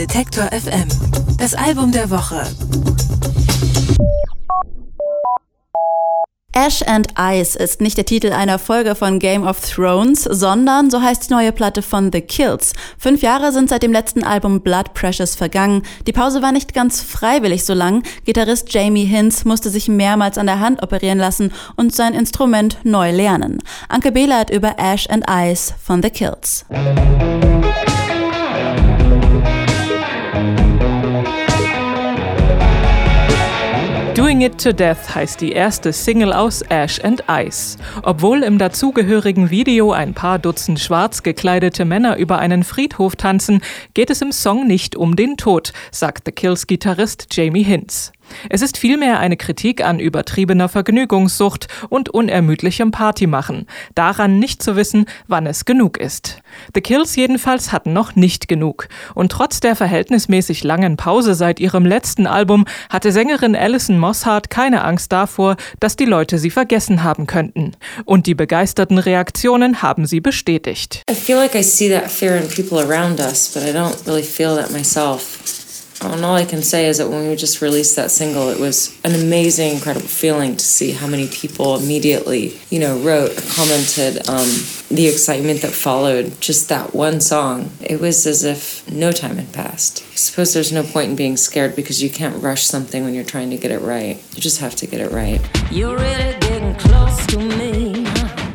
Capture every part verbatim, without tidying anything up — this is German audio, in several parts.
Detektor F M. Das Album der Woche. Ash and Ice ist nicht der Titel einer Folge von Game of Thrones, sondern so heißt die neue Platte von The Kills. Fünf Jahre sind seit dem letzten Album Blood Precious vergangen. Die Pause war nicht ganz freiwillig so lang. Gitarrist Jamie Hinz musste sich mehrmals an der Hand operieren lassen und sein Instrument neu lernen. Anke Behle hat über Ash and Ice von The Kills. Doing It to Death heißt die erste Single aus Ash and Ice. Obwohl im dazugehörigen Video ein paar Dutzend schwarz gekleidete Männer über einen Friedhof tanzen, geht es im Song nicht um den Tod, sagt The Kills-Gitarrist Jamie Hinz. Es ist vielmehr eine Kritik an übertriebener Vergnügungssucht und unermüdlichem Partymachen, daran nicht zu wissen, wann es genug ist. The Kills jedenfalls hatten noch nicht genug. Und trotz der verhältnismäßig langen Pause seit ihrem letzten Album hatte Sängerin Alison Mosshart keine Angst davor, dass die Leute sie vergessen haben könnten. Und die begeisterten Reaktionen haben sie bestätigt. I feel like I see that fear in people around us, but I don't really feel that myself. And all I can say is that when we just released that single, it was an amazing, incredible feeling to see how many people immediately, you know, wrote or commented, um, the excitement that followed just that one song. It was as if no time had passed. I suppose there's no point in being scared because you can't rush something when you're trying to get it right. You just have to get it right. You're really getting close to me,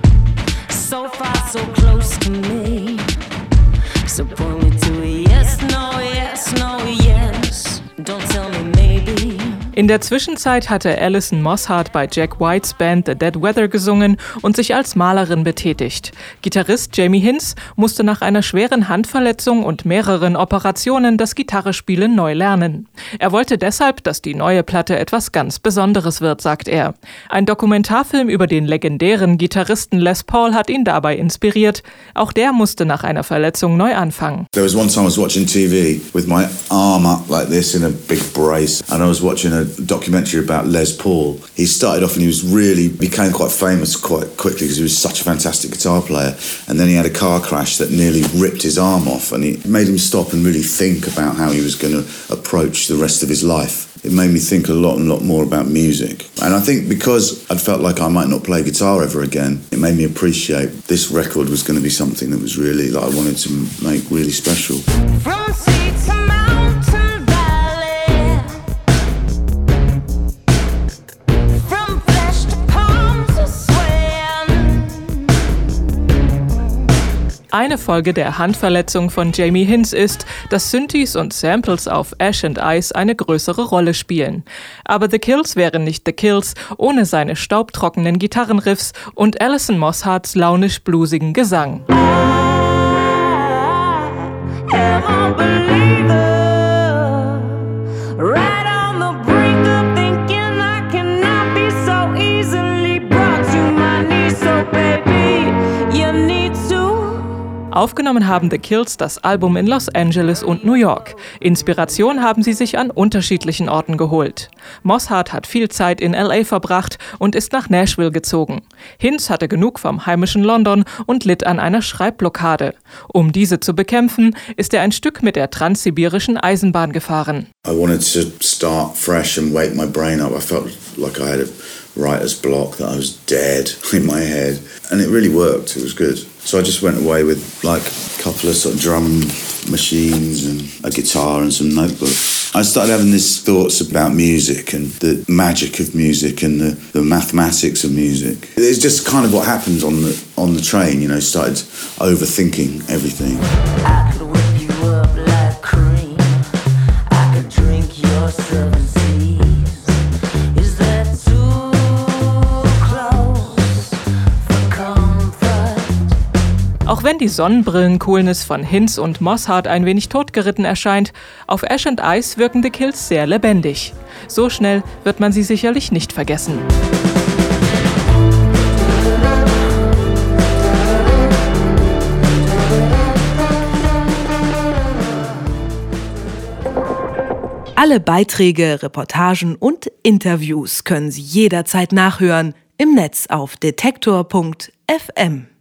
so far so close to me. So point me to a yes, no, yes, no, yes. Don't tell me maybe. In der Zwischenzeit hatte Alison Mosshart bei Jack Whites Band The Dead Weather gesungen und sich als Malerin betätigt. Gitarrist Jamie Hinz musste nach einer schweren Handverletzung und mehreren Operationen das Gitarrespielen neu lernen. Er wollte deshalb, dass die neue Platte etwas ganz Besonderes wird, sagt er. Ein Dokumentarfilm über den legendären Gitarristen Les Paul hat ihn dabei inspiriert. Auch der musste nach einer Verletzung neu anfangen. There was one time I was watching T V with my arm up like this in a big brace, and I was watching a documentary about Les Paul. He started off and he was really became quite famous quite quickly because he was such a fantastic guitar player, and then he had a car crash that nearly ripped his arm off, and it made him stop and really think about how he was going to approach the rest of his life. It made me think a lot and lot more about music. And I think because I'd felt like I might not play guitar ever again, it made me appreciate this record was going to be something that was really, like I wanted to make really special. From sea to mountain valley, from flesh to palm to swaying. Eine Folge der Handverletzung von Jamie Hinz ist, dass Synthes und Samples auf Ash and Ice eine größere Rolle spielen. Aber The Kills wären nicht The Kills ohne seine staubtrockenen Gitarrenriffs und Alison Mossharts launisch-bluesigen Gesang. Aufgenommen haben The Kills das Album in Los Angeles und New York. Inspiration haben sie sich an unterschiedlichen Orten geholt. Mosshart hat viel Zeit in L A verbracht und ist nach Nashville gezogen. Hinz hatte genug vom heimischen London und litt an einer Schreibblockade. Um diese zu bekämpfen, ist er ein Stück mit der transsibirischen Eisenbahn gefahren. I wanted to start fresh and wake my brain up. I felt like I had a writer's block, that I was dead in my head, and it really worked. It was good. So I just went away with like a couple of sort of drum machines and a guitar and some notebooks. I started having these thoughts about music and the magic of music and the, the mathematics of music. It's just kind of what happens on the on the train, you know, started overthinking everything. I could whip you up like cream. I could drink your seven seas. Is that too close for comfort? Auch wenn die Sonnenbrillen-Coolness von Hinz und Mosshart ein wenig totgeritten erscheint, auf Ash and Ice wirken The Kills sehr lebendig. So schnell wird man sie sicherlich nicht vergessen. Alle Beiträge, Reportagen und Interviews können Sie jederzeit nachhören im Netz auf detektor punkt f m.